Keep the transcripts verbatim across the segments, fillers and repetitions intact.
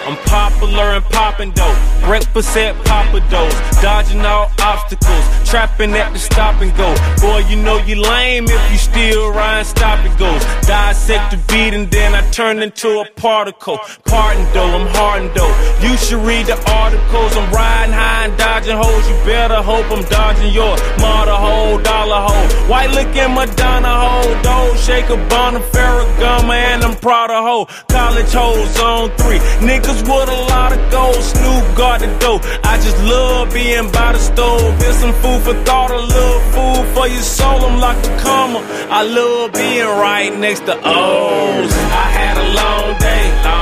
I'm popular and popping dope. Breakfast at Papa Do's, dodging all obstacles, trapping at the stop and go. Boy, you know you lame if you still riding stop and goes. Dissect the beat and then I turn into a particle. Pardon though, I'm hardened though. You should read the articles. I'm riding high and dodging hoes. You better hope I'm dodging yours. Mother hole, dollar hole. White looking Madonna hole. Doe shaker, Bonner, Ferragamo, and I'm proud of hoe. College hoes on three. Niggas with a lot of gold. Snoop got the dough. I just love being by the stove. It's some food for thought, a little food for your soul. I'm like a comma. I love being right next to O's. I had a long day,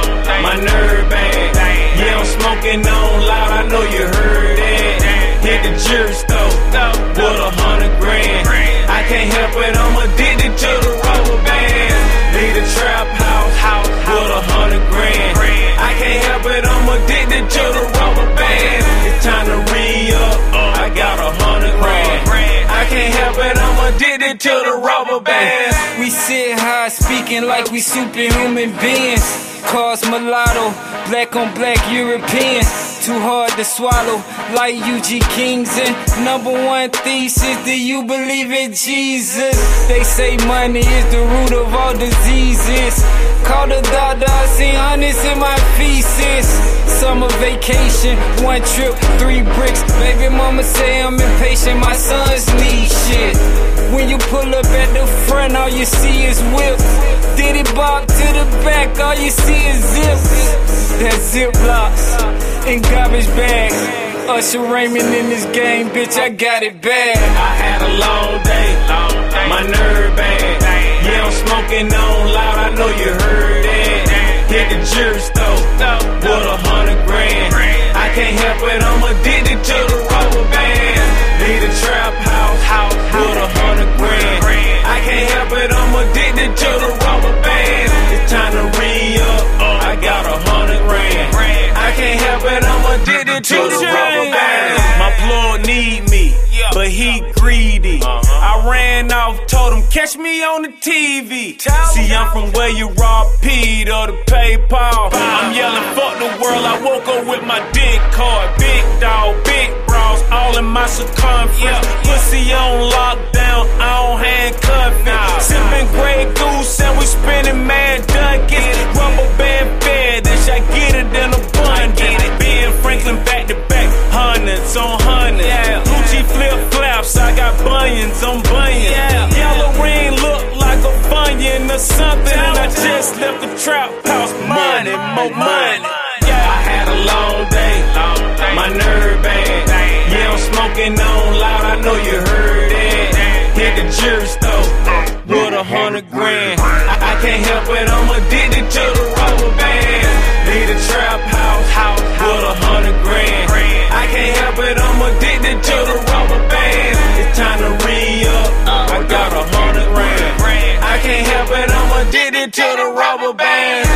my nerve bad. Yeah, I'm smoking on loud, I know you heard it. Hit the jury store with a hundred grand. I can't help it, I'm addicted to the rubber band. Need a trap house with a hundred grand. I can't help it, I'm addicted to the rubber band. It's time to re-up, I got a hundred grand. I can't help it, I'm addicted to the rubber band. We sit high, speaking like we superhuman beings. Cars mulatto, black on black European. Too hard to swallow, like U G Kings. And number one thesis, do you believe in Jesus? They say money is the root of all diseases. Call the doctor, I see honest in my feces. Summer vacation, one trip, three bricks. Baby mama say I'm impatient, my sons need shit. When you pull up at the front, all you see is whips. Diddy Bob to the back, all you see is zips. That's Ziplocs and garbage bags. Usher Raymond in this game, bitch, I got it bad. I had a long day, my nerve bad. Yeah, I'm smoking on loud, I know you heard it. Hit the jury store with a hundred grand. I can't help it, I'm addicted to the rubber band. Need a trap house with a hundred grand. I can't help it, I'm addicted to the rubber band. It's time to re-up, I got a hundred grand. I can't help it, I'm addicted to the rubber band. My plug need me, but he greedy. I ran off, told him catch me on the T V. See, I'm from where you rob Pete or the PayPal. I'm yelling fuck the world, I woke up with my dick card. Big dog, big bras, all in my circumference. Pussy on lockdown, I don't handcuff it. Sipping Grey Goose and we spinning mad duckets. Rubber band fetish, I get it in abundance. Ben Franklin back to back, hundreds on hundreds. Gucci flip flaps, I got bunions on bunions. Yellow ring look like a bunion or something. And I just left the trap house, money, more money. I had a long day, my nerve bad. Yeah, I'm smoking on loud, I know you heard it. Hit the jury store with a hundred grand. I, I can't help it, I'm addicted to the rubber band. Need a trap house with a hundred grand. I can't help it, I'm addicted to the rubber band. It's time to re-up, I got a hundred grand. I can't help it, I'm addicted to the rubber band.